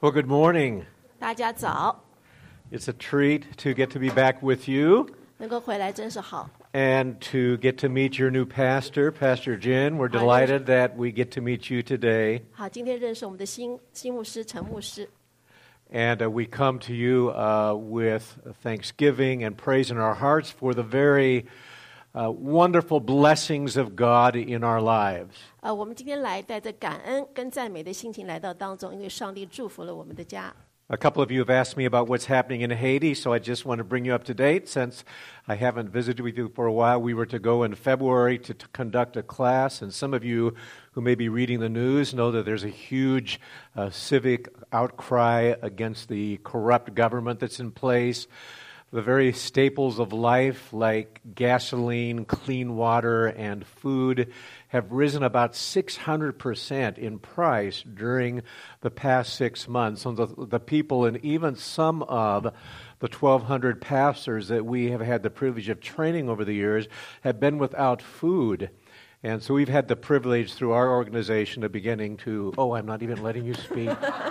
Well, good morning. 大家早， It's a treat to get to be back with you 能够回来真是好。 and to get to meet your new pastor, Pastor Jin. We're delighted that we get to meet you today. 好，今天认识我们的新牧师陈牧师。 And we come to you with thanksgiving and praise in our hearts for the very wonderful blessings of God in our lives. 我们今天来带着感恩跟赞美的心情来到当中，因为上帝祝福了我们的家。 A couple of you have asked me about what's happening in Haiti, so I just want to bring you up to date. Since I haven't visited with you for a while, we were to go in February to conduct a class, and some of you who may be reading the news know that there's a huge civic outcry against the corrupt government that's in place. The very staples of life, like gasoline, clean water, and food, have risen about 600% in price during the past 6 months. So the people and even some of the 1,200 pastors that we have had the privilege of training over the years have been without food. And so we've had the privilege through our organization of beginning to, I'm not even letting you speak.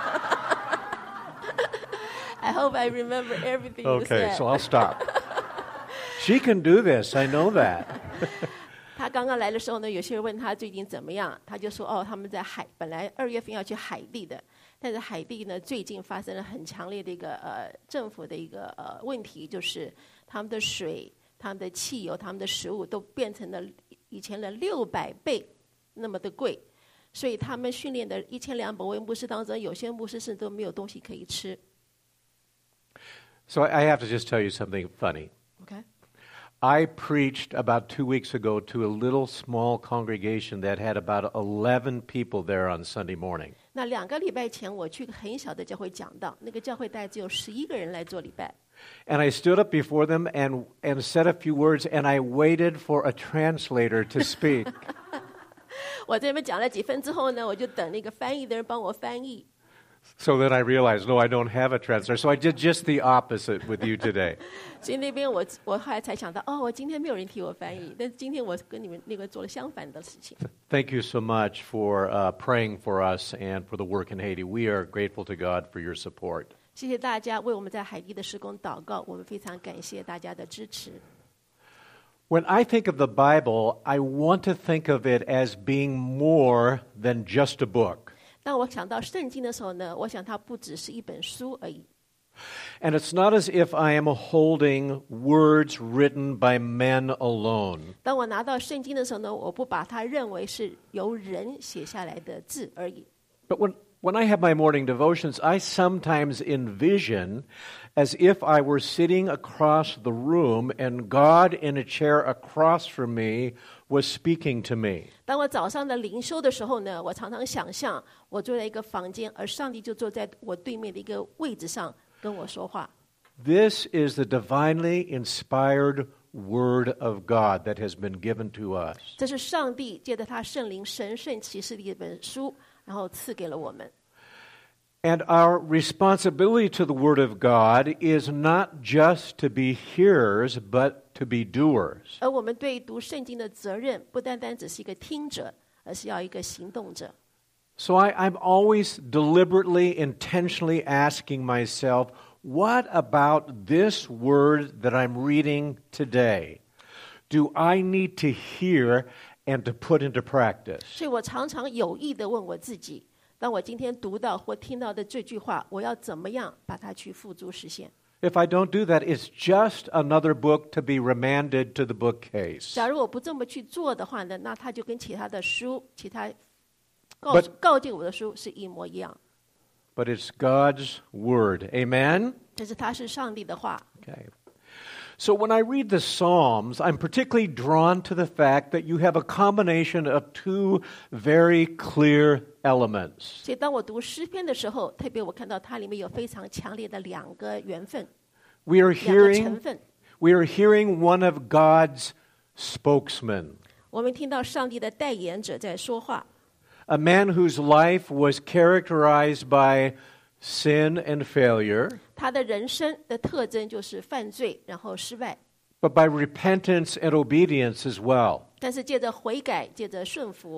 I hope I remember everything you said. Okay, so I'll stop. She can do this, I know that. 他刚刚来的时候呢，有些人问他最近怎么样，他就说他们在本来2月份要去海地的，但是海地呢最近发生了很强烈的一个政府的一个问题，就是他们的水、他们的汽油、他们的食物都变成了以前的600倍那么的贵，所以他们训练的1200位牧师当中，有些牧师甚至都没有东西可以吃。 So I have to just tell you something funny. Okay. I preached about 2 weeks ago to a little small congregation that had about 11 people there on Sunday morning. 那2个礼拜前，我去很小的教会讲道，那个教会大概只有11个人来做礼拜。 And I stood up before them and said a few words, and I waited for a translator to speak. 我这边讲了几分之后呢，我就等那个翻译的人帮我翻译。 So then I realized, no, I don't have a translator. So I did just the opposite with you today. 所以那边我后来才想到，我今天没有人替我翻译，但是今天我跟你们那个做了相反的事情。 Thank you so much for praying for us and for the work in Haiti. We are grateful to God for your support. 谢谢大家为我们在海地的施工祷告，我们非常感谢大家的支持。 When I think of the Bible, I want to think of it as being more than just a book. 当我想到圣经的时候呢，我想它不只是一本书而已。 And it's not as if I am holding words written by men alone. 当我拿到圣经的时候呢，我不把它认为是由人写下来的字而已。 But when I have my morning devotions, I sometimes envision as if I were sitting across the room and God in a chair across from me was speaking to me. 当我早上的灵修的时候呢，我常常想象我坐在一个房间，而上帝就坐在我对面的一个位置上跟我说话。 This is the divinely inspired Word of God that has been given to us. 这是上帝借着他圣灵神圣启示的一本书，然后赐给了我们。 And our responsibility to the Word of God is not just to be hearers, but to be doers. 而我们对读圣经的责任，不单单只是一个听者，而是要一个行动者。 So I'm always deliberately, intentionally asking myself, what about this word that I'm reading today? Do I need to hear and to put into practice? 所以我常常有意地问我自己，当我今天读到或听到的这句话，我要怎么样把它去付诸实现？ If I don't do that, it's just another book to be remanded to the bookcase. 假如我不这么去做的话呢，那它就跟其他的书、其他告诫我的书是一模一样。 But it's God's Word. Amen? 但是它是上帝的话。 Okay. So when I read the Psalms, I'm particularly drawn to the fact that you have a combination of two very clear elements. 所以当我读诗篇的时候，特别我看到它里面有非常强烈的2个缘分， We are 2个成 hearing 分。 We are hearing one of God's spokesmen, 我们听到上帝的代言者在说话， a man whose life was characterized by sin and failure, 他的人生的特征就是犯罪，然后失败。 but by repentance and obedience as well. 但是借着悔改，借着顺服，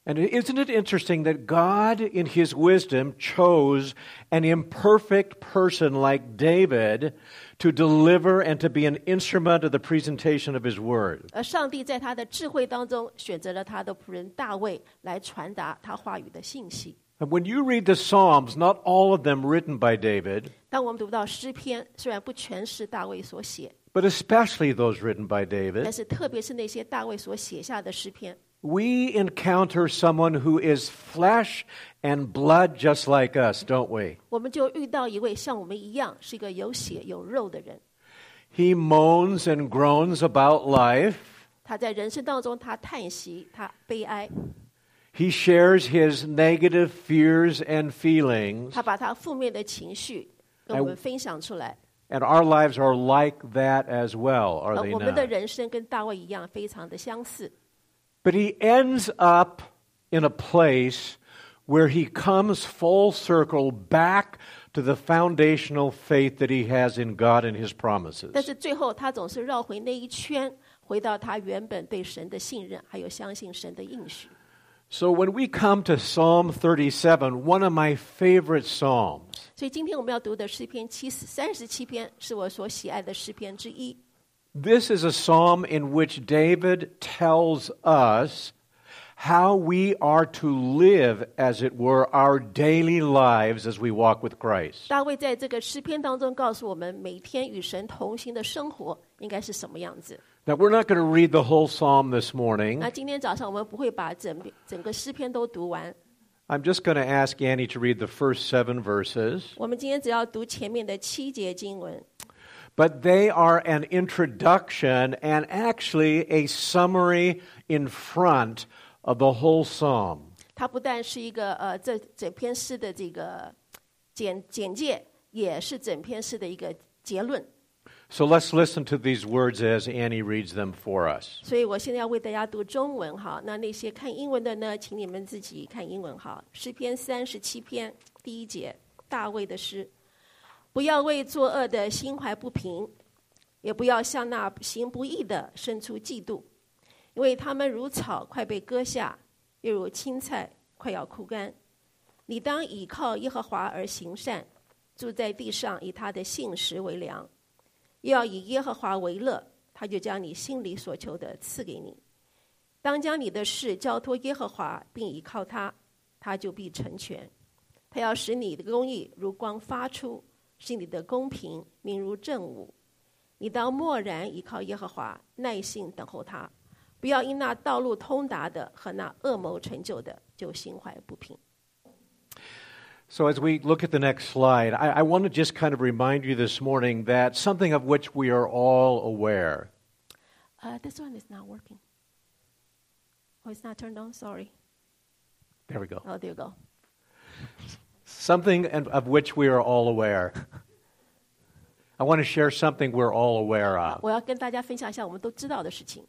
And isn't it interesting that God, in His wisdom, chose an imperfect person like David to deliver and to be an instrument of the presentation of His Word? 而上帝在他的智慧当中，选择了他的仆人大卫来传达他话语的信息。 And when you read the Psalms, not all of them written by David, 当我们读到诗篇，虽然不全是大卫所写， but especially those written by 但 David, 是特别是那些大卫所写下的诗篇， we encounter someone who is flesh and blood just like us, don't we? 我们就遇到一位像我们一样是一个有血有肉的人。 He moans and groans about life. 他在人生当中，他叹息，他悲哀， He shares his negative fears and feelings. 他把他负面的情绪跟我们分享出来。 And our lives are like that as well, are 而 they 我们的 not? 人生跟大卫一样，非常的相似。 But he ends up in a place where he comes full circle back to the foundational faith that he has in God and His 但 promises. 是最后，他总是绕回那一圈，回到他原本对神的信任，还有相信神的应许。 So when we come to Psalm 37, one of my favorite psalms, 所以今天我们要读的诗篇37篇，是我所喜爱的诗篇之一。 this is a psalm in which David tells us how we are to live, as it were, our daily lives as we walk with Christ. 大卫在这个诗篇当中告诉我们，每天与神同行的生活应该是什么样子。 Now, we're not going to read the whole psalm this morning. 那今天早上我们不会把整个诗篇都读完， I'm just going to ask Annie to read the first 7 verses. 我们今天只要读前面的7节经文。 But they are an introduction and actually a summary in front of the whole psalm. 它不但是一个这整篇诗的这个简介，也是整篇诗的一个结论。 So let's listen to these words as Annie reads them for us. 所以我现在要为大家读中文哈，那些看英文的呢，请你们自己看英文哈。诗篇37篇第1节，大卫的诗：不要为作恶的心怀不平，也不要向那行不义的生出嫉妒，因为他们如草快被割下，又如青菜快要枯干。你当倚靠耶和华而行善，住在地上，以他的信实为粮。又要以耶和华为乐，他就将你心里所求的赐给你。当将你的事交托耶和华，并倚靠他，他就必成全。他要使你的公义如光发出，使你的公平明如正午。你当默然倚靠耶和华，耐心等候他，不要因那道路通达的和那恶谋成就的，就心怀不平。 So as we look at the next slide, I want to just kind of remind you this morning that something of which we are all aware. This one is not working. Oh, it's not turned on. Sorry. There we go. Oh, there you go. Something of which we are all aware. I want to share something we're all aware of. 我要跟大家分享一下我们都知道的事情。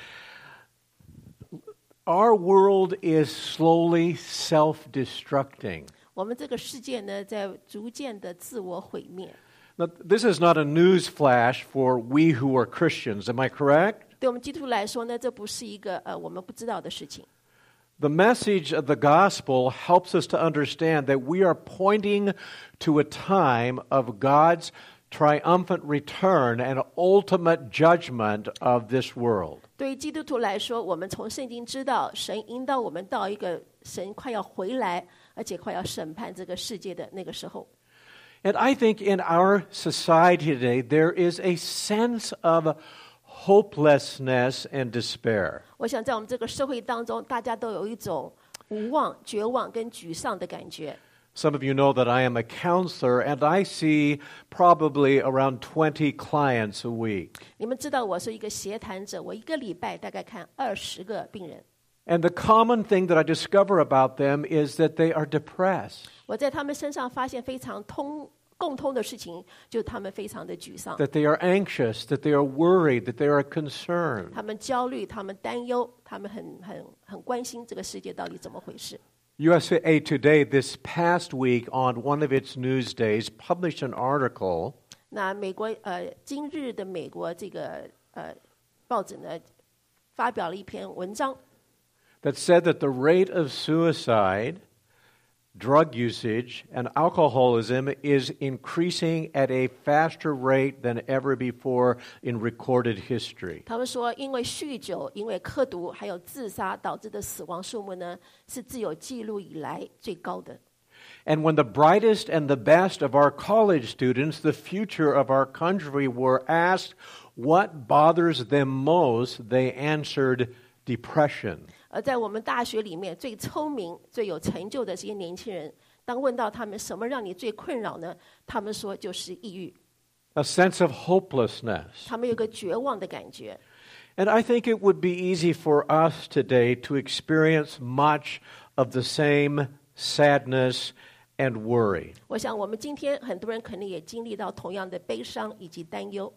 Our world is slowly self-destructing. 我们这个世界呢，在逐渐的自我毁灭。 Now, this is not a news flash for we who are Christians, am I correct? 对我们基督徒来说呢，这不是一个我们不知道的事情。 The message of the gospel helps us to understand that we are pointing to a time of God's triumphant return and ultimate judgment of this world. 对于基督徒来说，我们从圣经知道，神引导我们到一个神快要回来，而且快要审判这个世界的那个时候。 And I think in our society today, there is a sense of hopelessness and despair. 我想在我们这个社会当中，大家都有一种无望、绝望跟沮丧的感觉。 Some of you know that I am a counselor, and I see probably around 20 clients a week. 你们知道我是一个协谈者，我一个礼拜大概看20个病人。 And the common thing that I discover about them is that they are depressed, 我在他们身上发现非常共通的事情，就是他们非常的沮丧， that they are anxious, that they are worried, that they are concerned. 他们焦虑，他们担忧，他们很关心这个世界到底怎么回事。 USA Today this past week on one of its news days published an article 那美国今日的美国这个报纸呢，发表了一篇文章。 that said that the rate of suicide, drug usage, and alcoholism is increasing at a faster rate than ever before in recorded history. 他们说，因为酗酒、因为嗑毒还有自杀导致的死亡数目呢，是自有记录以来最高的。 And when the brightest and the best of our college students, the future of our country, were asked what bothers them most, they answered depression. 而在我们大学里面，最聪明、最有成就的这些年轻人，当问到他们什么让你最困扰呢？他们说就是抑郁。 A sense of hopelessness. 他们有个绝望的感觉。 And I think it would be easy for us today to experience much of the same sadness and worry. 我想我们今天很多人可能也经历到同样的悲伤以及担忧。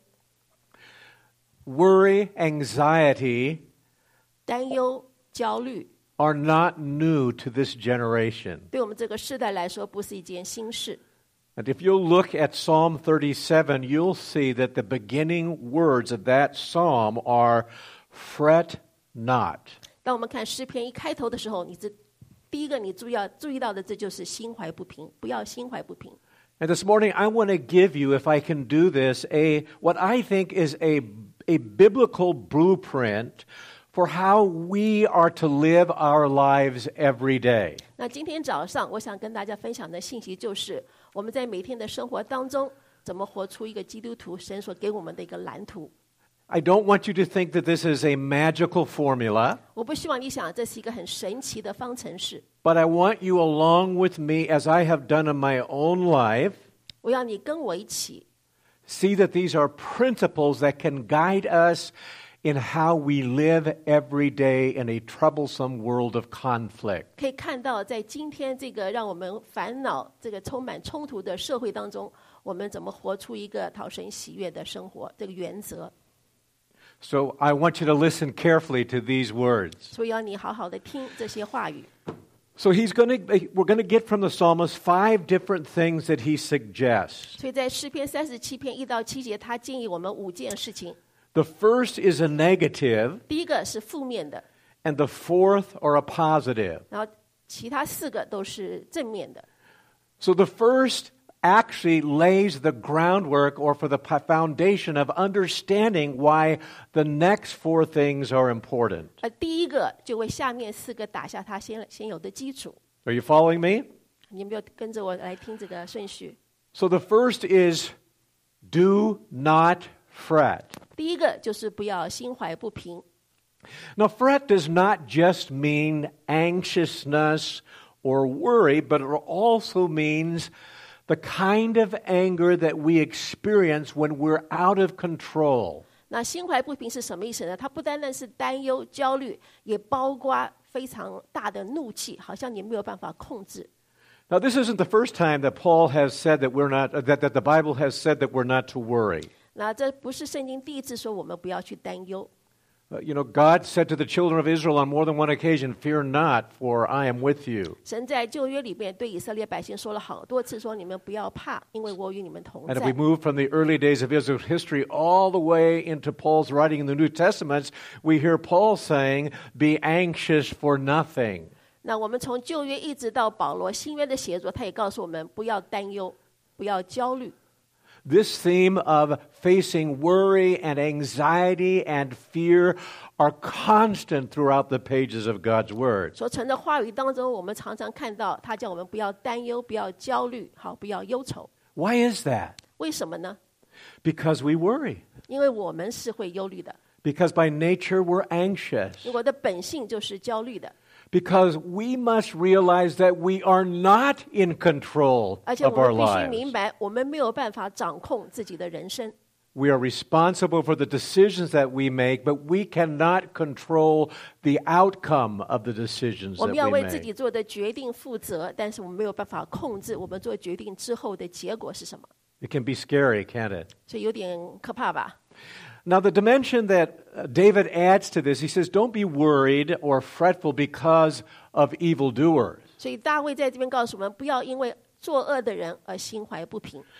Worry, anxiety 担忧、焦虑 are not new to this generation. 对我们这个世代来说不是一件新事。 And if you'll look at Psalm 37, you'll see that the beginning words of that psalm are fret not. 当我们看诗篇一开头的时候，第一个你注意到的，这就是心怀不平，不要心怀不平。 And this morning, I want to give you, if I can do this, what I think is a biblical blueprint for how we are to live our lives every day. 那今天早上，我想跟大家分享的信息就是，我们在每天的生活当中，怎么活出一个基督徒神所给我们的一个蓝图。 I don't want you to think that this is a magical formula. 我不希望你想这是一个很神奇的方程式。 But I want you along with me, as I have done in my own life, 我要你跟我一起 see that these are principles that can guide us in how we live every day in a troublesome world of conflict. 可以看到，在今天这个让我们烦恼、这个充满冲突的社会当中，我们怎么活出一个讨神喜悦的生活？这个原则。 So I want you to listen carefully to these words. 所以要你好好的听这些话语。 So we're going to get from the psalmist 5 different things that he suggests. 所以在诗篇37篇1到7节，他建议我们5件事情。 The first is a negative, 第一个是负面的， and the fourth are a positive. 然后其他4个都是正面的。 So the first actually lays the groundwork or for the foundation of understanding why the next 4 things are important. 第一个就为下面4个打下它先有的基础。 Are you following me? 你有没有跟着我来听这个顺序？ So the first is do not fret. 第一个就是不要心怀不平。 Now, fret does not just mean anxiousness or worry, but it also means the kind of anger that we experience when we're out of control. 那心怀不平是什么意思呢？它不单单是担忧、焦虑，也包括非常大的怒气，好像你没有办法控制。 Now, this isn't the first time that Paul has said that that the Bible has said that we're not to worry. 那这不是圣经第一次说我们不要去担忧。 God said to the children of Israel on more than one occasion, "Fear not, for I am with you." 神在旧约里面对以色列百姓说了好多次，说你们不要怕，因为我与你们同 And if we 在。 move from the early days of Israel's history all the way into Paul's writing in the New Testaments, we hear Paul saying, "Be anxious for nothing." 那我们从旧约一直到保罗新约的写作，他也告诉我们不要担忧，不要焦虑。 This theme of facing worry and anxiety and fear are constant throughout the pages of God's Word. 所存的话语当中，我们常常看到他叫我们不要担忧，不要焦虑，好，不要忧愁。 Why is that? 为什么呢？ Because we worry. 因为我们是会忧虑的， Because by nature we're anxious. 因为我的本性就是焦虑的。 Because we must realize that we are not in control 而且 of 我 our 们必须明 lives. 白，我们没有办法掌控自己的人生。 We are responsible for the decisions that we make, but we cannot control the outcome of the decisions 我 that 们要 we 为自己 make. 做的决定负责，但是我们没有办法控制我们做决定之后的结果是什么， It can be scary, can't it? 所以有点可怕吧。 Now, the dimension that David adds to this, he says, don't be worried or fretful because of evildoers. 所以大卫在这边告诉我们，不要因为作恶的人而心怀不平。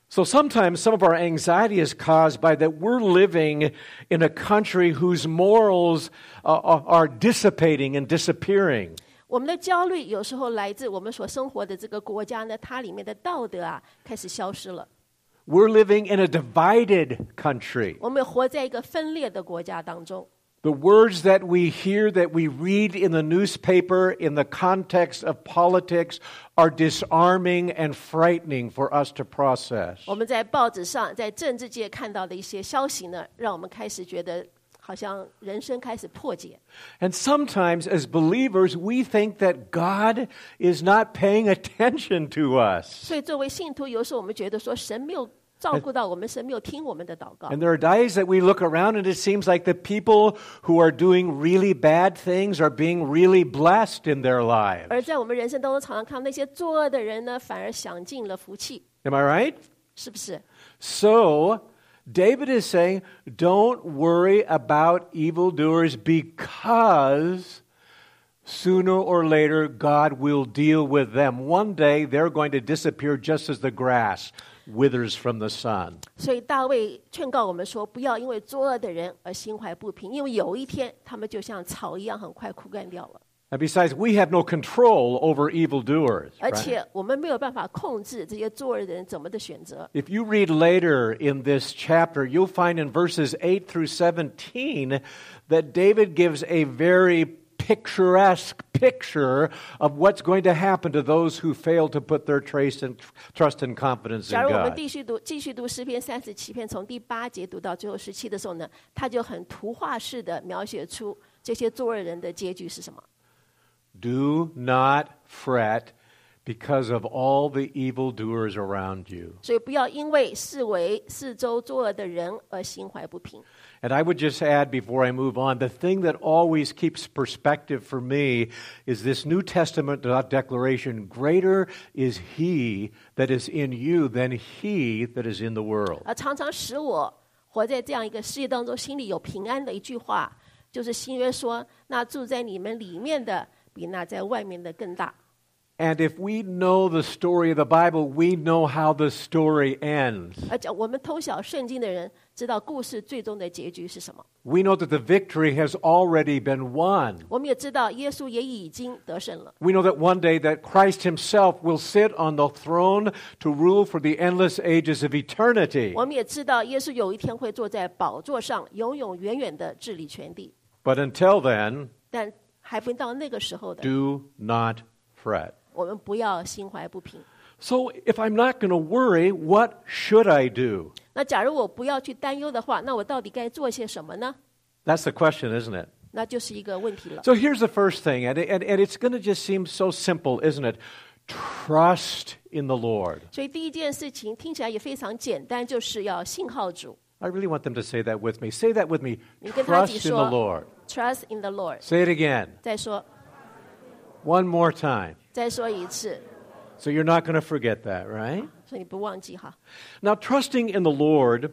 So sometimes some of our anxiety is caused by that we're living in a country whose morals are dissipating and disappearing. 我们的焦虑有时候来自我们所生活的这个国家呢，它里面的道德啊开始消失了。 We're living in a divided country. 我们活在一个分裂的国家当中。 The words that we hear, that we read in the newspaper, in the context of politics, are disarming and frightening for us to process. 我们在报纸上，在政治界看到的一些消息呢，让我们开始觉得好像人生开始破解。 And sometimes as believers, we think that God is not paying attention to us. 所以作为信徒，有时候我们觉得说神没有照顾到我们，神没有听我们的祷告。 And there are days that we look around and it seems like the people who are doing really bad things are being really blessed in their lives. 而在我们人生当中，常常看到那些作恶的人呢，反而享尽了福气， Am I right? 是不是？ So, David is saying, don't worry about evildoers because sooner or later God will deal with them. One day they're going to disappear just as the grass withers from the sun. 所以大卫劝告我们说，不要因为作恶的人而心怀不平，因为有一天他们就像草一样，很快枯干掉了。 And besides, we have no control over evildoers. 而 Right? 且我们没有办法控制这些作恶的人怎么的选择。 If you read later in this chapter, you'll find in verses 8 through 17 that David gives a very picturesque picture of what's going to happen to those who fail to put their trust and confidence in 假如我们 God. 继续读诗篇37篇，从第8节读到最后17的时候呢，他就很图画式的描写出这些作恶人的结局是什么。 Do not fret because of all the evildoers around you. 所以不要因为四周作恶的人而心怀不平。 And I would just add before I move on, the thing that always keeps perspective for me is this New Testament declaration, greater is he that is in you than he that is in the world. 而常常使我活在这样一个世界当中，心里有平安的一句话，就是新约说：“那住在你们里面的，比那在外面的更大。” And if we know the story of the Bible, we know how the story ends. 而且我们通晓圣经的人知道故事最终的结局是什么。 We know that the victory has already been won. 我们也知道耶稣也已经得胜了。 We know that one day that Christ himself will sit on the throne to rule for the endless ages of eternity. 我们也知道耶稣有一天会坐在宝座上，永永远远的治理全地。 But until then, 但还没到那个时候的， do not fret. 我们不要心怀不平。 So if I'm not going to worry, what should I do? 那假如我不要去担忧的话，那我到底该做些什么呢？ That's the question, isn't it? 那就是一个问题了。 So here's the first thing, and it's going to just seem so simple, isn't it? Trust in the Lord. 所以第一件事情听起来也非常简单，就是要信靠主。 I really want them to say that with me. Say that with me. 你跟他一起 Trust in the 说 Lord. Trust in the Lord。 Say it again. 再说， One more time. 再说一次， So you're not going to forget that, right? 所以你不忘记哈。 Now, trusting in the Lord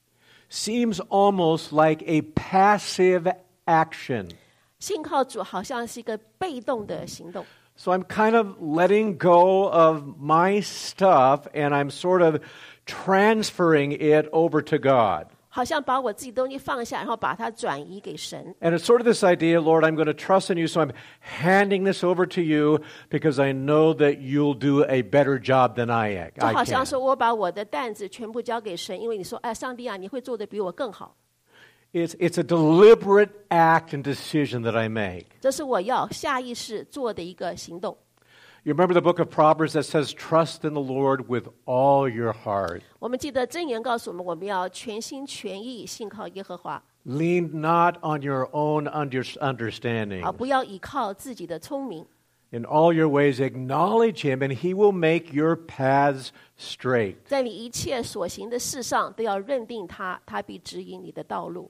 seems almost like a passive action. 信靠主好像是一个被动的行动， So I'm kind of letting go of my stuff and I'm sort of transferring it over to God. 好像把我自己东西放下，然后把它转移给神。 And it's sort of this idea, Lord, I'm going to trust in you, so I'm handing this over to you because I know that you'll do a better job than I 就好像 can. 说我把我的担子全部交给神，因为你说，哎，上帝啊，你会做得比我更好。 It's a deliberate act and decision that I make. 这是我要下意识做的一个行动。 You remember the book of Proverbs that says, trust in the Lord with all your heart. 我们记得箴言告诉我们，我们要全心全意信靠耶和华， Lean not on your own understanding. 不要依靠自己的聪明。 In all your ways acknowledge him, and he will make your paths straight. 在你一切所行的事上都要认定他，他必指引你的道路。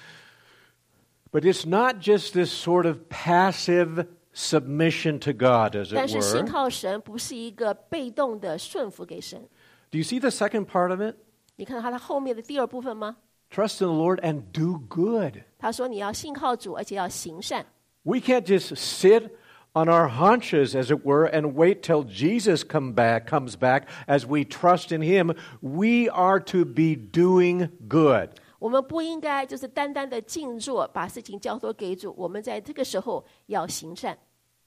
But it's not just this sort of passive submission to God, as 但 it 是信 were. 靠神不是一个被动的顺服给神。 Do you see the second part of it? 你看到他后面的第二部分吗？ Trust in the Lord and do good. 他说你要信靠主，而且要行善。 We can't just sit on our haunches, as it were, and wait till Jesus comes back as we trust in him, we are to be doing good. 我们不应该就是单单的静坐，把事情交托给主。我们在这个时候要行善。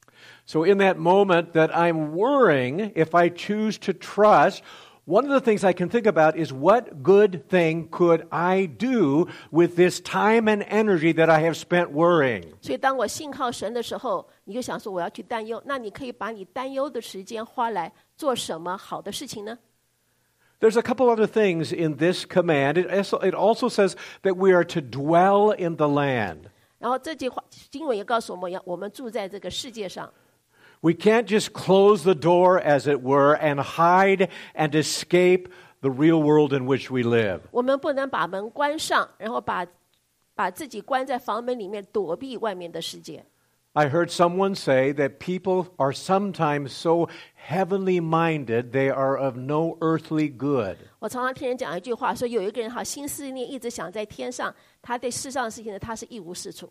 So in that moment that I'm worrying, if I choose to trust, one of the things I can think about is what good thing could I do with this time and energy that I have spent worrying? 所以当我信靠神的时候，你就想说我要去担忧，那你可以把你担忧的时间花来做什么好的事情呢？ There's a couple other things in this command. It also says that we are to dwell in the land. 然后这句话经文也告诉我们，我们住在这个世界上。 We can't just close the door, as it were, and hide and escape the real world in which we live. 我们不能把门关上，然后把自己关在房门里面，躲避外面的世界。 I heard someone say that people are sometimes so heavenly minded, they are of no earthly good. 我常常听人讲一句话，说有一个人好心思念一直想在天上，他对世上的事情呢，他是一无是处。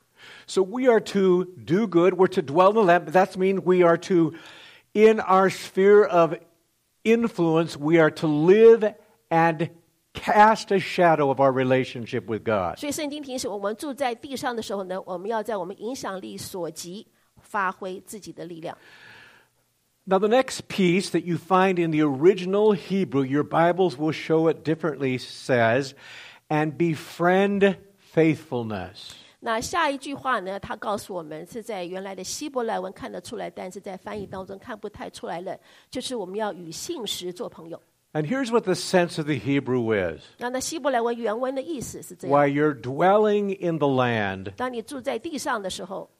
So we are to do good, we're to dwell in the land, but that means we are to, in our sphere of influence, we are to live and cast a shadow of our relationship with God. 所以圣经提醒我们住在地上的时候呢，我们要在我们影响力所及，发挥自己的力量。 Now the next piece that you find in the original Hebrew, your Bibles will show it differently, says, and befriend faithfulness. 那下一句话呢，他告诉我们是在原来的希伯来文看得出来，但是在翻译当中看不太出来了，就是我们要与信实做朋友。 And here's what the sense of the Hebrew is. 那希伯来文原文的意思是这样： While you're dwelling in the land, 当你住在地上的时候，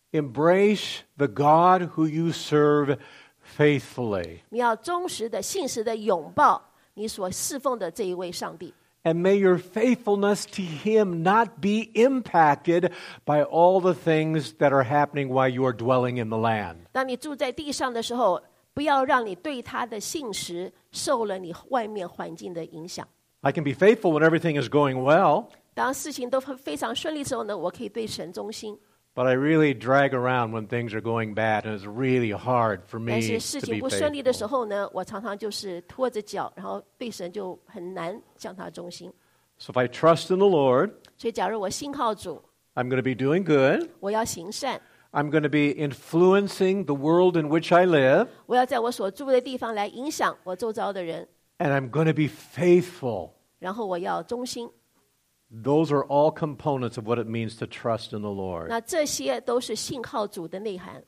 embrace the God who you serve faithfully. 你要忠实的、信实的拥抱你所侍奉的这一位上帝。 And may your faithfulness to him not be impacted by all the things that are happening while you are dwelling in the land. 当你住在地上的时候，不要让你对他的信实受了你外面环境的影响。 I can be faithful when everything is going well, 当事情都非常顺利的时候呢，我可以对神忠心。 but I really drag around when things are going bad, and it's really hard for 但 me 是事 to 情 be 不顺利的时 faithful. 候呢，我常常就是拖着脚，然后对神就很难向他忠心。 So if I trust in the Lord, 所以，假如我信靠主， I'm going to be doing good. 我要行善， I'm going to be influencing the world in which I live, 我要在我所住的地方来影响我周遭的人， and I'm going to be faithful. 然后我要忠心。 Those are all components of what it means to trust in the Lord. 那这些都是信靠主的内涵。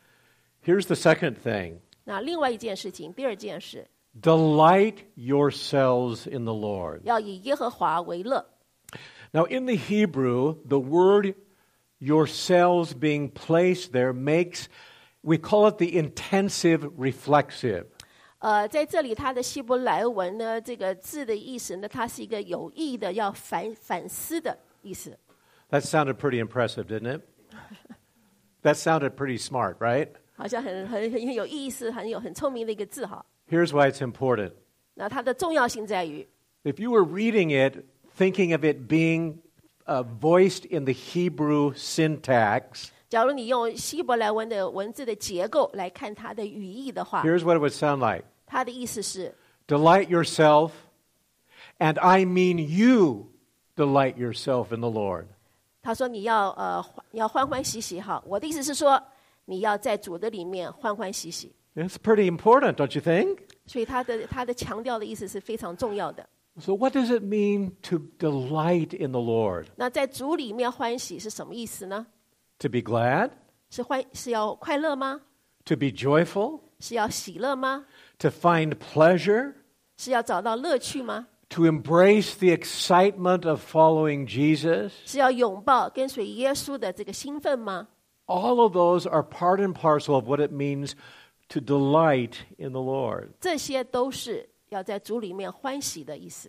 Here's the second thing. 那另外一件事情，第二件事， Delight yourselves in the Lord. 要以耶和华为乐。 Now, in the Hebrew, the word yourselves being placed there makes, we call it the intensive reflexive. 在这里，它的希伯来文呢，这个字的意思呢，它是一个有意的，要反思的意思。 That sounded pretty impressive, didn't it? That sounded pretty smart, right? 好像很有意思，很聪明的一个字哈。 Here's why it's important. 那它的重要性在于， If you were reading it, thinking of it being voiced in the Hebrew syntax, 假如你用希伯来文的文字的结构来看它的语义的话， here's what it would sound like. 它的意思是 Delight yourself, and I mean you delight yourself in the Lord. 他说你要欢欢喜喜哈。我的意思是说，你要在主的里面欢欢喜喜。 It's pretty important, don't you think? 所以他的强调的意思是非常重要的。 So what does it mean to delight in the Lord? 那在主里面欢喜是什么意思呢？ To be glad? 是要快乐吗？ To be joyful? 是要喜乐吗？ To find pleasure? 是要找到乐趣吗？ To embrace the excitement of following Jesus? 是要拥抱跟随耶稣的这个兴奋吗？ All of those are part and parcel of what it means to delight in the Lord. 这些都是要在主里面欢喜的意思。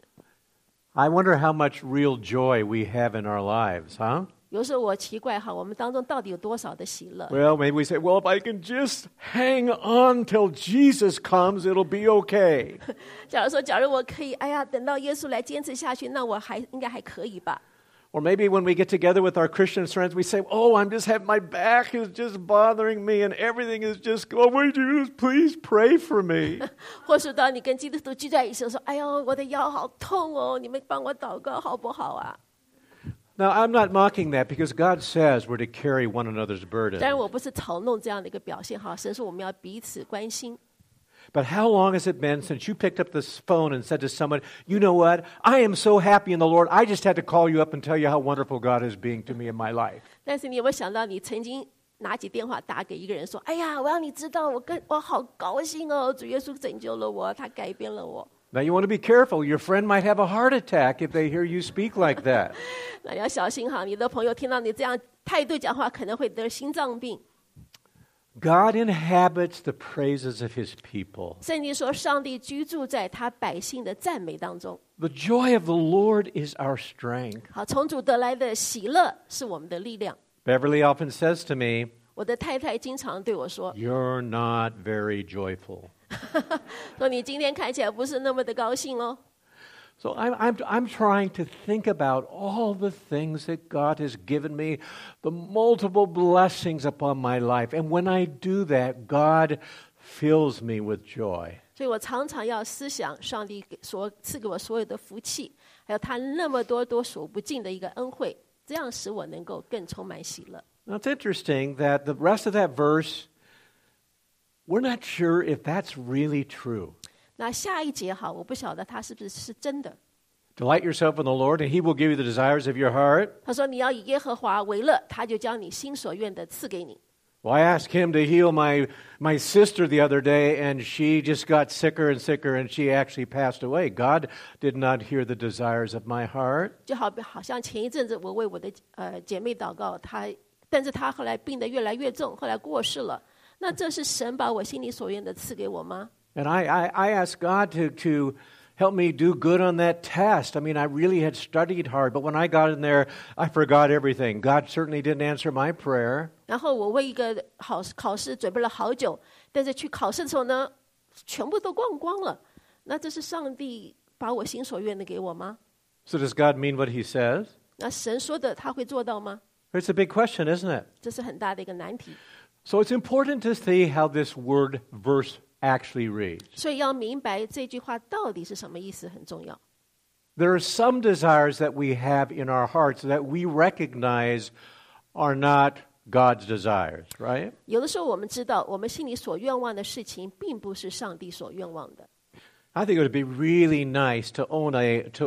I wonder how much real joy we have in our lives, huh? 有时候我奇怪哈，我们当中到底有多少的喜乐？ Well, maybe we say, well, if I can just hang on till Jesus comes, it'll be okay. 假如我可以，哎呀，等到耶稣来坚持下去，那我应该还可以吧？ Or maybe when we get together with our Christian friends, we say, oh, my back is just bothering me and everything is just, oh, would you please pray for me? 或是当你跟基督徒聚在一起说，哎呦，我的腰好痛哦，你们帮我祷告好不好啊？ Now, I'm not mocking that because God says we're to carry one another's burden. 当然我不是嘲弄这样的一个表现哈，神说我们要彼此关心。 But how long has it been since you picked up this phone and said to someone, you know what, I am so happy in the Lord, I just had to call you up and tell you how wonderful God is being to me in my life. 但是你有没有想到，你曾经拿起电话打给一个人说，哎呀，我要你知道，我好高兴哦，主耶稣拯救了我，他改变了我。 Now, you want to be careful. Your friend might have a heart attack if they hear you speak like that. 那你要小心哈，你的朋友听到你这样态度讲话，可能会得心脏病。 God inhabits the praises of his people. 圣经说，上帝居住在他百姓的赞美当中。 The joy of the Lord is our strength. 好，从主得来的喜乐是我们的力量。 Beverly often says to me, 我的太太经常对我说 you're not very joyful. 说你今天看起来不是那么的高兴哦。 So I'm trying to think about all the things that God has given me, the multiple blessings upon my life. And when I do that, God fills me with joy. 所以我常常要思想上帝所赐给我所有的福气，还有他那么多数不尽的一个恩惠，这样使我能够更充满喜乐。 Now it's interesting that the rest of that verse, we're not sure if that's really true. 那下一节哈，我不晓得他是不是真的。 Delight yourself in the Lord, and he will give you the desires of your heart. 他说你要以耶和华为乐，他就将你心所愿的赐给你。 Well, I asked him to heal my sister the other day, and she just got sicker and sicker, and she actually passed away. God did not hear the desires of my heart. 就好像前一阵子我为我的姐妹祷告，但是她后来病得越来越重，后来过世了。那这是神把我心里所愿的赐给我吗？ And I asked God to help me do good on that test. I mean, I really had studied hard, but when I got in there, I forgot everything. God certainly didn't answer my prayer. 然后我为一个考试准备了好久，但是去考试的时候呢，全部都忘光了。那这是上帝把我心所愿的给我吗？ So does God mean what he says? 那神说的他会做到吗？ It's a big question, isn't it? 这是很大的一个难题。 So it's important to see how this verse actually reads. 所以要明白这句话到底是什么意思很重要。 There are some desires that we have in our hearts that we recognize are not God's desires, right? 有的时候我们知道，我们心里所愿望的事情，并不是上帝所愿望的。 I think it would be really nice to own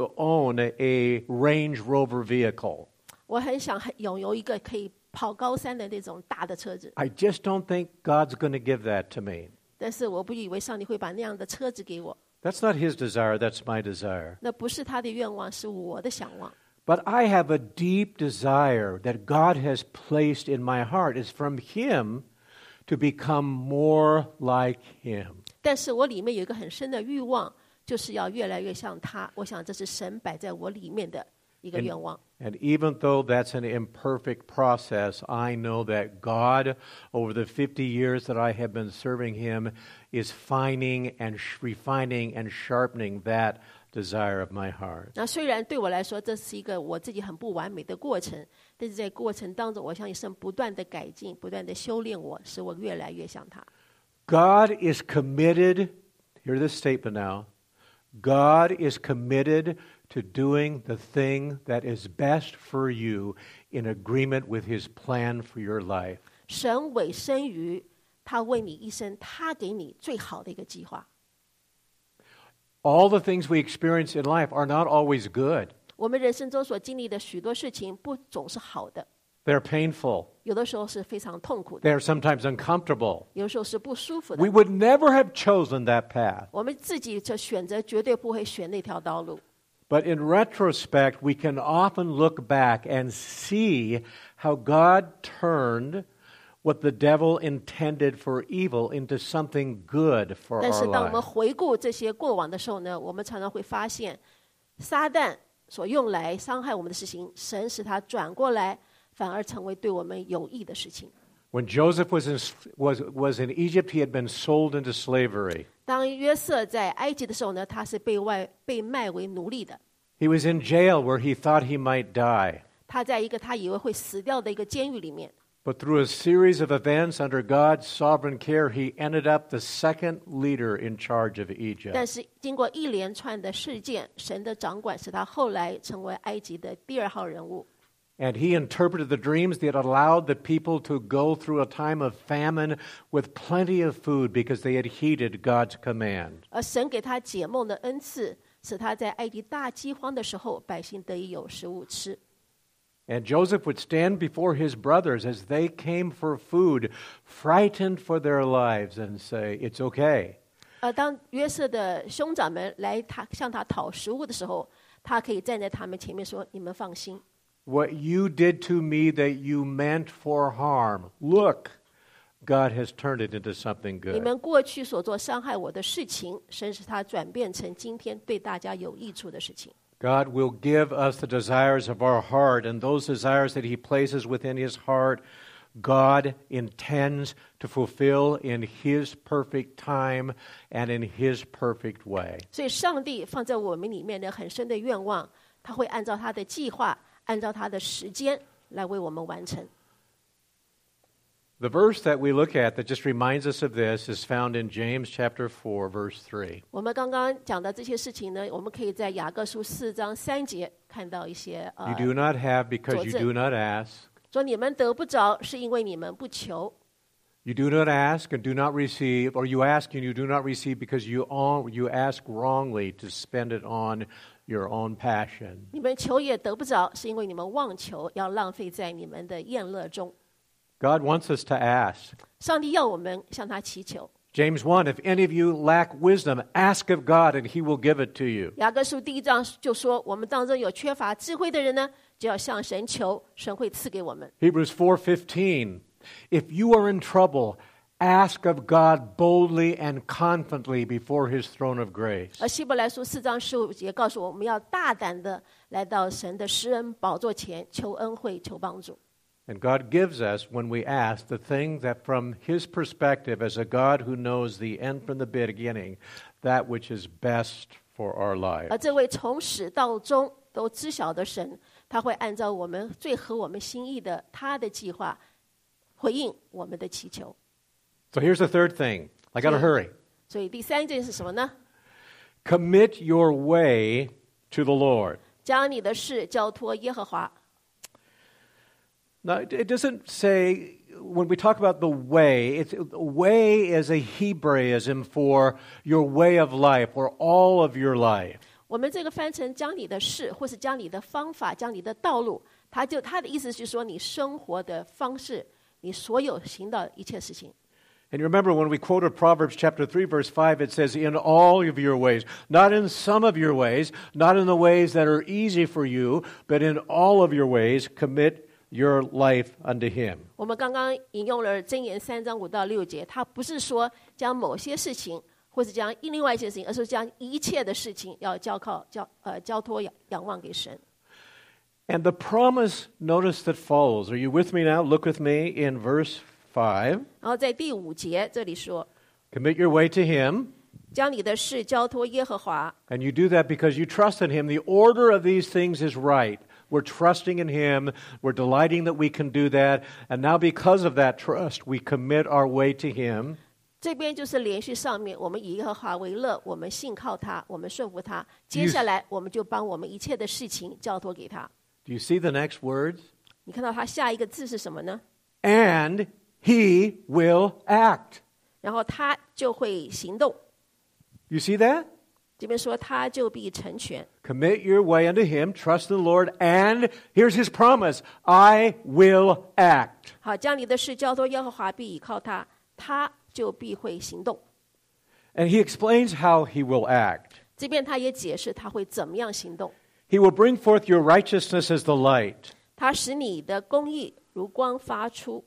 a Range Rover vehicle. 我很想拥有一个可以跑高山的那种大的车子， I just don't think God's going to give that to me. 但是我不以为上帝会把那样的车子给我。 That's not his desire, that's my desire. 那不是他的愿望，是我的想望。 But I have a deep desire that God has placed in my heart. It's from him to become more like him. 但是我里面有一个很深的欲望，就是要越来越像他。我想这是神摆在我里面的一个愿望。 And even though that's an imperfect process, I know that God, over the 50 years that I have been serving him, is finding and refining and sharpening that desire of my heart. 那虽然对我来说这是一个我自己很不完美的过程，但是在过程当中，我相信神不断的改进，不断的修炼我，使我越来越像他。 God is committed, hear this statement now, God is committed to doing the thing that is best for you in agreement with his plan for your life. 神委身于他为你一生，他给你最好的一个计划。 All the things we experience in life are not always good. 我们人生中所经历的许多事情不总是好的， They're painful. 有的时候是非常痛苦的， They're sometimes uncomfortable. 有的时候是不舒服的 We。would never have chosen that path. 我们自己的选择绝对不会选那条道路。 But in retrospect, we can often look back and see how God turned what the devil intended for evil into something good for 但 our 是当我们 lives. 回顾这些过往的时候呢，我们常常会发现，撒旦所用来伤害我们的事情，神使它转过来，反而成为对我们有益的事情。 When Joseph was in Egypt, he had been sold into slavery. 当约瑟在埃及的时候呢，他是被卖为奴隶的。 He was in jail where he thought he might die. 他在一个他以为会死掉的一个监狱里面。 But through a series of events under God's sovereign care, he ended up the second leader in charge of 但 Egypt. 是经过一连串的事件，神的掌管使他后来成为埃及的第2号人物。 And he interpreted the dreams that allowed the people to go through a time of famine with plenty of food because they had heeded God's command. 而神给他解梦的恩赐，使他在埃及大饥荒的时候，百姓得以有食物吃。 And Joseph would stand before his brothers as they came for food, frightened for their lives, and say, "It's okay." 当约瑟的兄长们来向他讨食物的时候，他可以站在他们前面说：“你们放心， What you did to me that you meant for harm, look, God has turned it into something 你 good. 们过去所做伤害我的事情，神使它转变成今天对大家有益处的事情。” God will give us the desires of our heart, and those desires that he places within his heart, God intends to fulfill in his perfect time and in his perfect way. 所以上帝放在我们里面的很深的愿望，他会按照他的计划，按照他的时间来为我们完成。 The verse that we look at that just reminds us of this is found in James chapter 4, verse 3. 我们刚刚讲的这些事情呢，我们可以在雅各书4章3节看到一些 You do not have because you do not ask. 说你们得不着，是因为你们不求。 You do not ask and do not receive, or you ask and you do not receive because you ask wrongly to spend it on your own passion. 你们求也得不着，是因为你们妄求，要浪费在你们的宴乐中。 God wants us to ask. 上帝要我们向他祈求。 James 1, if any of you lack wisdom, ask of God and he will give it to you. 雅各书1章就说，我们当中有缺乏智慧的人呢，就要向神求，神会赐给我们。 Hebrews 4:15, if you are in trouble, ask of God boldly and confidently before his throne of grace. 而希伯来书4章15节告诉我们要大胆的来到神的施恩宝座前，求恩惠，求帮助。 And God gives us, when we ask, the thing that from his perspective, as a God who knows the end from the beginning, that which is best for our lives. 而这位从始到终都知晓的神，他会按照我们最合我们心意的他的计划，回应我们的祈求。 So here's the third thing. I got to hurry. 所以第3件是什么呢？ Commit your way to the Lord. 将你的事交托耶和华。 Now, it doesn't say, when we talk about the way, way is a Hebraism for your way of life or all of your life. 我们这个翻成将你的事，或是将你的方法，将你的道路，他的意思是说你生活的方式，你所有行的一切事情。 And you remember when we quoted Proverbs chapter 3, verse 5, it says, in all of your ways, not in some of your ways, not in the ways that are easy for you, but in all of your ways, commit your life unto him. 我们刚刚引用了箴言3章5到6节，他不是说将某些事情，或是将另外一些事情，而是将一切的事情要交托仰望给神。 And the promise, notice that follows. Are you with me now? Look with me in verse 5. 然后在第5节这里说， Commit your way to him. 将你的事交托耶和华。 And you do that because you trust in him. The order of these things is right. We're trusting in him. We're delighting that we can do that. And now because of that trust, we commit our way to him. 这边就是连续上面，我们以耶和华为乐，我们信靠他，我们顺服他。接下来，我们就帮我们一切的事情交托给他。 Do you see the next words? 你看到他下一个字是什么呢？ And he will act. 然后他就会行动。 You see that? 这边说他就必成全。 Commit your way unto him, trust in the Lord, and here's his promise, I will act. 好，将你的事交托耶和华，必倚靠他，他就必会行动。 And he explains how he will act. 这边他也解释他会怎么样行动。 He will bring forth your righteousness as the light. 他使你的公义如光发出。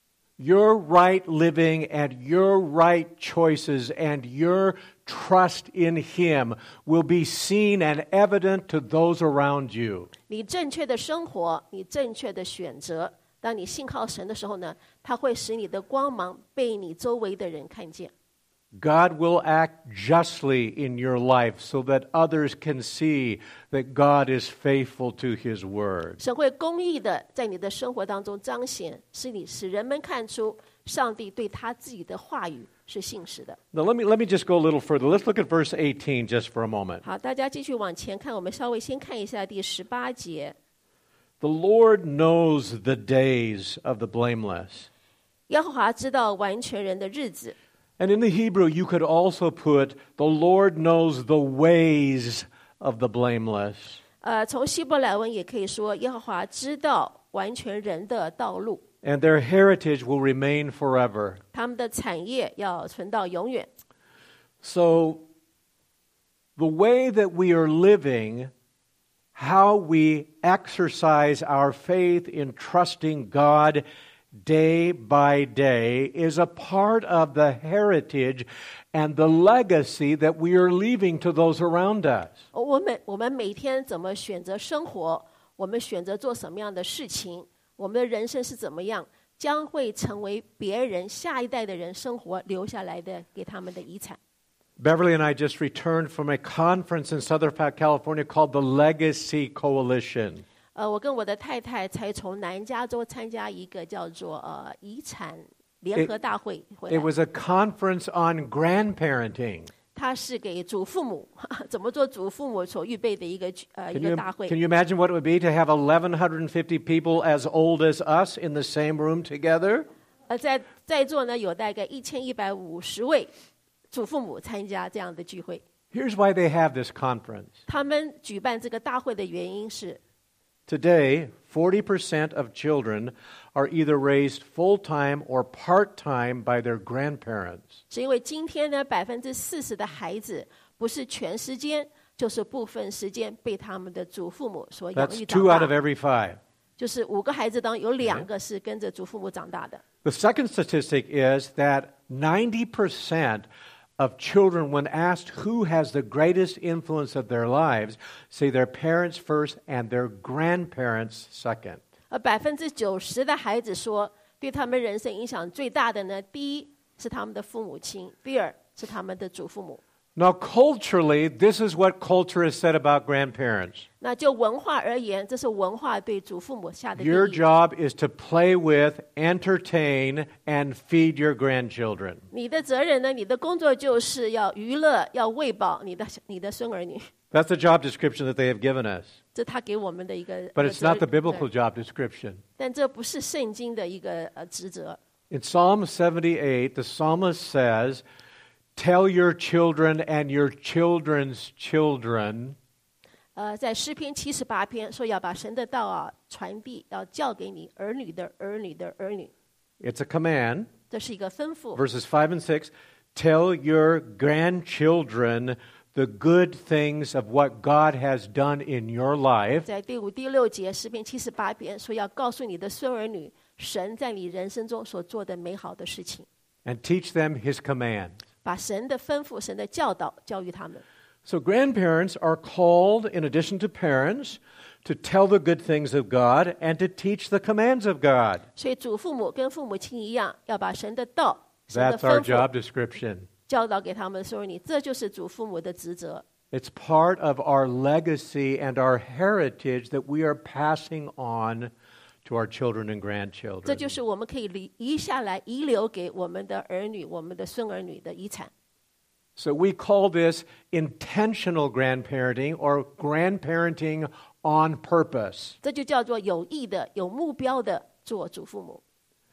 Your right living and your right choices and your trust in him will be seen and evident to those around you. 你正确的生活，你正确的选择，当你信靠神的时候呢，他会使你的光芒被你周围的人看见。 God will act justly in your life so that others can see that God is faithful to His word. 神会公义的在你的生活当中彰显，使人们看出上帝对他自己的话语是信实的。 Now let me just go a little further. Let's look at verse 18 just for a moment. 好，大家继续往前看，我们稍微先看一下第18节。 The Lord knows the days of the blameless. 耶和华知道完全人的日子。 And in the Hebrew, you could also put, the Lord knows the ways of the blameless. 从希伯来文也可以说，耶和华知道完全人的道路， And their heritage will remain forever. 他们的产业要存到永远。 So, the way that we are living, how we exercise our faith in trusting God day by day, is a part of the heritage and the legacy that we are leaving to those around us. 我们每天怎么选择生活，我们选择做什么样的事情，我们的人生是怎么样，将会成为别人下一代的人生活留下来的给他们的遗产。 Beverly and I just returned from a conference in Southern California called the Legacy Coalition. 我跟我的太太才从南加州参加一个叫做遗产联合大会回 It 来。 was a conference on grandparenting. 它是给祖父母怎么做祖父母所预备的一个大会。 Can you imagine what it would be to have 1,150 people as old as us in the same room together? 在座呢有大概1150位祖父母参加这样的聚会。 Here's why they have this conference. 他们举办这个大会的原因是， Today, 40% of children are either raised full-time or part-time by their grandparents. 是因为今天呢40%的孩子不是全时间，就是部分时间被他们的祖父母所养 That's 育长 2 out of 大。 every 5. 就是5个孩子当中有2个是跟着祖父母长大的。 The second statistic is that 90% of children, when asked who has the greatest influence of their lives, say their parents first and their grandparents second. 90%的孩子说，对他们人生影响最大的呢，第一是他们的父母亲，第二是他们的祖父母。 Now, culturally, this is what culture has said about grandparents. 那就文化而言，这是文化对祖父母下的定 Your 义。 job is to play with, entertain, and feed your grandchildren. 你的责任呢，你的工作就是要娱乐，要喂饱你的孙儿女。 That's the job description that they have given us. 这他给我们的一个 But it's not the 责任 biblical 对 job description. 但这不是圣经的一个职责。 In Psalm 78, the psalmist says, Tell your children and your children's children. 在诗篇78篇说要把神的道传递，要教给你儿女的儿女的儿女， It's a command. 这是一个吩咐。 Verses 5 and 6, Tell your grandchildren the good things of what God has done in your life. 在第5、第6节，诗篇78篇说要告诉你的孙儿女，神在你人生中所做的美好的事情， And teach them His command. 把神的吩咐、神的教导教育他们。 So grandparents are called, in addition to parents, to tell the good things of God and to teach the commands of God. 所以祖父母跟父母亲一样，要把神的道、神的 That's our 吩咐 job description. 教导给他们的孙儿女，这就是祖父母的职责。 It's part of our legacy and our heritage that we are passing on to our children and 这 grandchildren. 就是我们可以遗下来、遗留给我们的儿女、我们的孙儿女的遗产。 So we call this intentional grandparenting or grandparenting on purpose. 这就叫做有意的、有目标的做祖父母。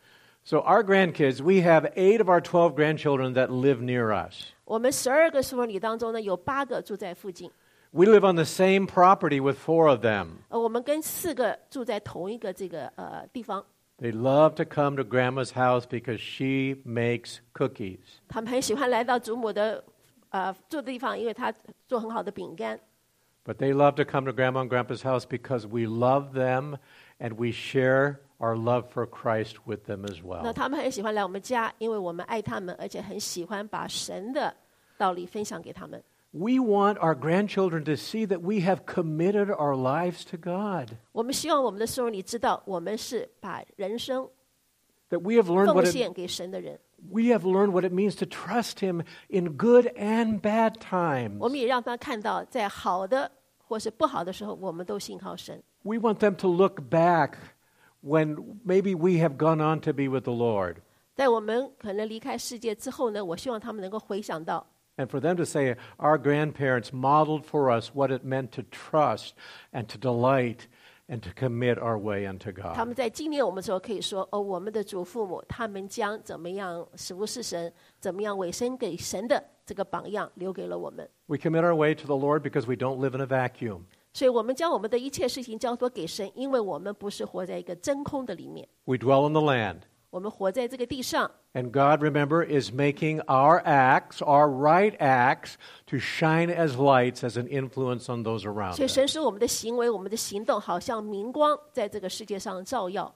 So our grandkids, we have 8 of our 12 grandchildren that live near us. 我们12个孙儿女当中呢，有8个住在附近， We live on the same property with 4 of them. 我们跟4个住在同一个地方。 They love to come to Grandma's house because she makes cookies. 他们很喜欢来到祖母的住的地方，因为她做很好的饼干。 But they love to come to Grandma and Grandpa's house because we love them and we share our love for Christ with them as 那 well. 他们很喜欢来我们家，因为我们爱他们，而且很喜欢把神的道理分享给他们。 We want our grandchildren to see that we have committed our lives to God, 我们希望我们的孙儿女知道，我们是把人生 that we have learned 奉 what 献给神的人。 we have learned what it means to trust Him in good and bad times. 我们也让他看到，在好的或是不好的时候，我们都信靠神。 We want them to look back when maybe we have gone on to be with the Lord. 在我们可能离开世界之后呢，我希望他们能够回想到， And for them to say, our grandparents modeled for us what it meant to trust and to delight and to commit our way unto 他 God. 们在纪念我们的时候可以说，我们的祖父母他们将怎么样服侍神，怎么样委身给神的这个榜样留给了我们。 We commit our way to the Lord because we don't live in a vacuum. 所以我们将我们的一切事情交托给神，因为我们不是活在一个真空的里面， We dwell in the land. 我们活在这个地上。 And God, remember, is making our acts, our right acts, to shine as lights as an influence on those around 所以 us. 神使我们的行为、我们的行动，好像明光在这个世界上照耀。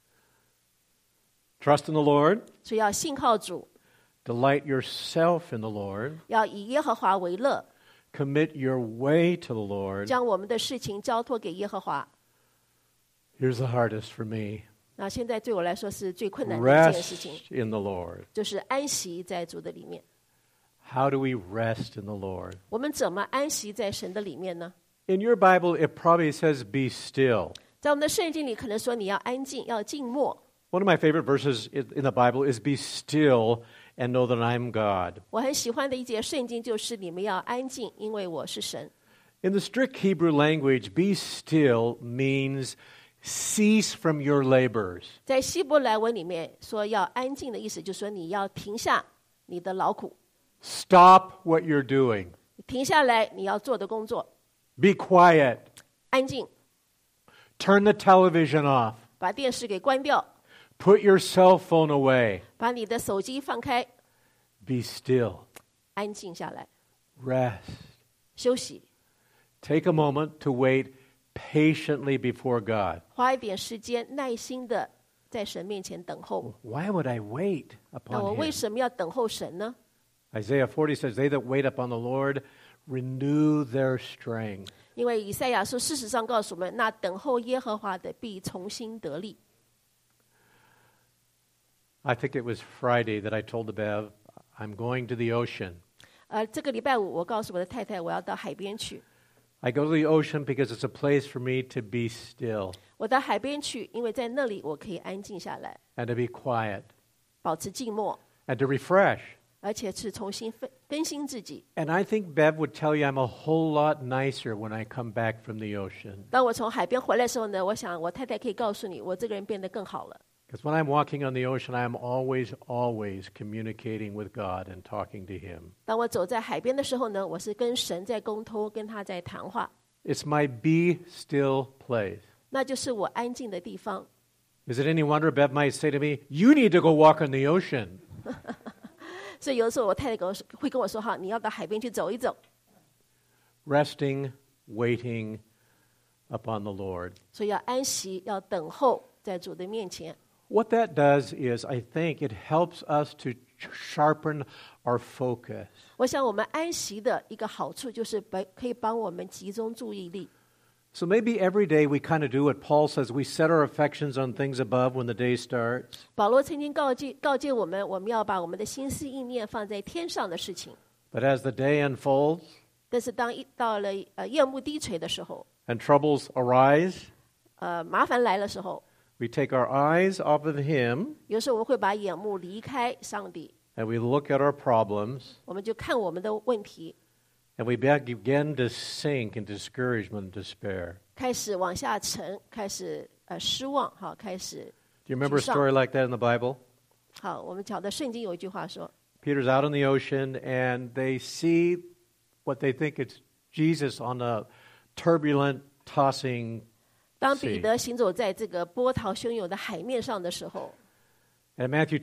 Trust in the Lord. 所以要信靠主， Delight yourself in the Lord. 要以耶和华为乐， Commit your way to the Lord. 将我们的事情交托给耶和华。 Here's the hardest for me. 那现在对我来说是最困难的一件事 Rest 情， in the Lord. 就是安息在主的里面。 How do we rest in the Lord? 我们怎么安息在神的里面呢？ In your Bible, it probably says, be still. 在我们的圣经里，可能说你要安静，要静默。 One of my favorite verses in the Bible is, be still and know that I'm God. 我很喜欢的一节圣经就是你们要安静，因为我是神。 In the strict Hebrew language, be still means cease from your labors. 在希伯来文里面说要安静的意思，就是说你要停下你的劳苦， Stop what you're doing. 停下来你要做的工作， Be quiet. 安静， Turn the television off. 把电视给关掉， Put your cell phone away. 把你的手机放开， Be still. 安静下来， Rest. 休息， Take a moment to wait patiently before God. 花一点时间耐心的在神面前等候。 Why would I wait 那我 upon 为 Him? 什么要等候神呢？ Isaiah 40 says, they that wait upon the Lord renew their strength. 因为以赛亚书事实上告诉我们，那等候耶和华的必重新得力。 I think it was Friday that I told the Bev, I'm going to the ocean. 这个礼拜五，我告诉我的太太，我要到海边去。 I go to the ocean because it's a place for me to be still 我到海边去，因为在那里我可以安静下来， and to be quiet 保持静默， and to refresh. 而且是重新更新自己。 And I think Bev would tell you I'm a whole lot nicer when I come back from the ocean. 当我从海边回来的时候呢，我想我太太可以告诉你，我这个人变得更好了。 Because when I'm walking on the ocean, I'm always communicating with God and talking to Him. 当我走在海边的时候呢，我是跟神在沟通，跟他在谈话， It's my be still place. 那就是我安静的地方。 Is it any wonder Bev might say to me, you need to go walk on the ocean? 所以有的时候我太太会跟我说：“哈，你要到海边去走一走。” Resting, waiting upon the Lord. 所以要安息，要等候在主的面前。 What that does is, I think, it helps us to sharpen our focus. 我想我们安息的一个好处就是可以帮我们集中注意力。 So maybe every day we kind of do what Paul says. We set our affections on things above when the day starts. 保罗曾经告诫我们，我们要把我们的心思意念放在天上的事情。 But as the day unfolds 但是当到了夜幕低垂的时候， and troubles arise, 麻烦来的时候， we take our eyes off of Him 有时候我们会把眼目离开上帝， and we look at our problems 我们就看我们的问题， and we begin to sink in discouragement and despair. 开始往下沉，开始失望，好，开始 Do you remember a story like that in the Bible? 好。我们讲的圣经有一句话说， Peter's out in the ocean and they see what they think it's Jesus on a turbulent, tossing 当彼得行走在这个波涛汹涌的海面上的时候， And Matthew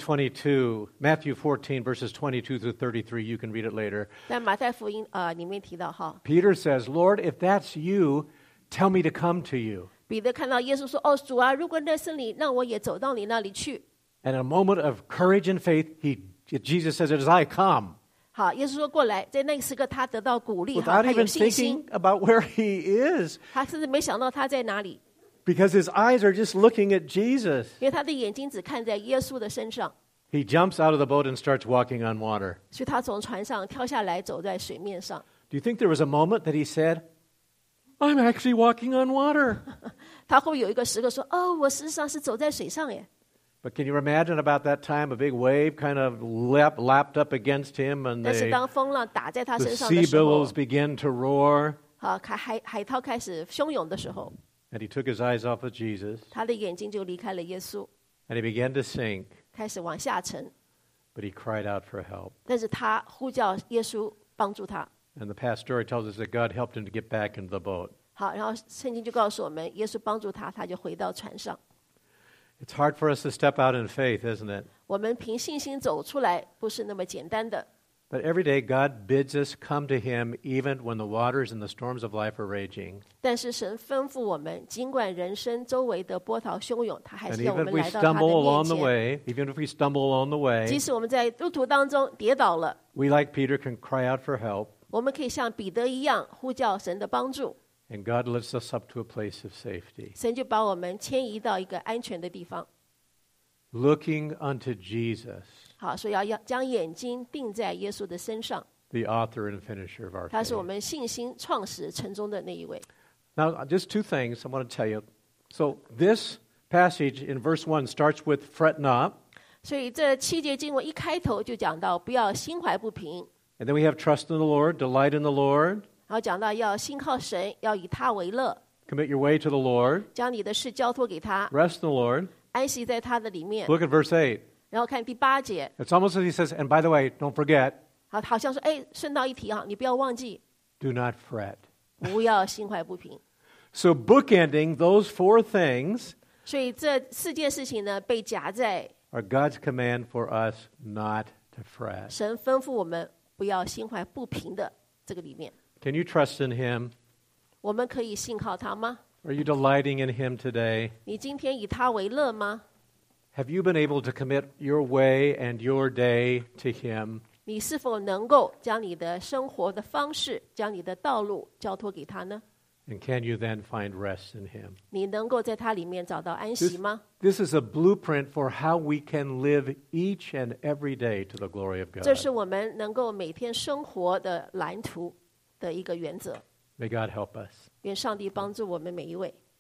14, verses 22 through 33, you can read it later. 在马太福音里面提到哈， Peter says, Lord, if that's you, tell me to come to you. 彼得看到耶稣说：“哦，主啊，如果那是你，让我也走到你那里去。” And in a moment of courage and faith, Jesus says, it is I, come. 好，耶稣说过来，在那个时刻他得到鼓励， Without 他有 even 信心， thinking about where he is, 他甚至没想到他在哪里， because his eyes are just looking at Jesus. 因为他的眼睛只看在耶稣的身上。 He jumps out of the boat and starts walking on water. 所以他从船上跳下来，走在水面上。 Do you think there was a moment that he said, I'm actually walking on water? 他会不会有一个时刻说：“哦，我事实上是走在水上耶。” But can you imagine about that time a big wave kind of lapped up against him and 但是 the 当风浪打在他身上的 sea 时候 billows，began to roar, 海涛开始汹涌的时候， and he took his eyes off of Jesus, 他的眼睛就离开了耶稣， and he began to sink, 开始往下沉。 but he cried out for help. 但是他呼叫耶稣帮助他。 And the past story tells us that God helped him to get back into the boat. 好，然后圣经就告诉我们，耶稣帮助他，他就回到船上。 It's hard for us to step out in faith, isn't it? 我们凭信心走出来，不是那么简单的。 But every day God bids us come to him even when the waters and the storms of life are raging. 但是神吩咐我们，尽管人生周围的波涛汹涌，他还 And 是要我 even 们 if we 来到他的 stumble 面 along the 前。 way, even if we stumble along the way, 即使我们在路途当中跌倒了， we, like Peter, can cry out for help, 我们可以像彼得一样呼叫神的帮助， and God lifts us up to a place of safety. 神就把我们迁移到一个安全的地方。 Looking unto Jesus, 好，所以要将眼睛定在耶稣的身上， the author and finisher of our 他是我 faith. 们信心创始成终的那一位。 Now, just two things I want to tell you. So this passage in verse 1 starts with fret not, 所以这7节经文一开头就讲到不要心怀不平， and then we have trust in the Lord, delight in the Lord, 然后讲到要信靠神，要以他为乐， commit your way to the Lord, 将你的事交托给他， rest in the Lord. 安息在他的里面。 Look at verse 8. 然后看第8节， It's almost as he says, and by the way, don't forget, 好像说，哎，顺道一提啊，你不要忘记， do not fret. 不要心怀不平。 So bookending those four things 所以这4件事情呢，被夹在 are God's command for us not to fret. 神吩咐我们不要心怀不平的这个里面。 Can you trust in him? 我们可以信靠他吗？ Are you delighting in him today? 你今天以他为乐吗？ Have you been able to commit your way and your day to him? 你是否能够将你的生活的方式、将你的道路交托给他呢？ And can you then find rest in him? 你能够在他里面找到安息吗？ This is a blueprint for how we can live each and every day to the glory of 这 God. 是我们能够每天生活的蓝图的一个原则。 May God help us. 愿上帝帮助我们每一位。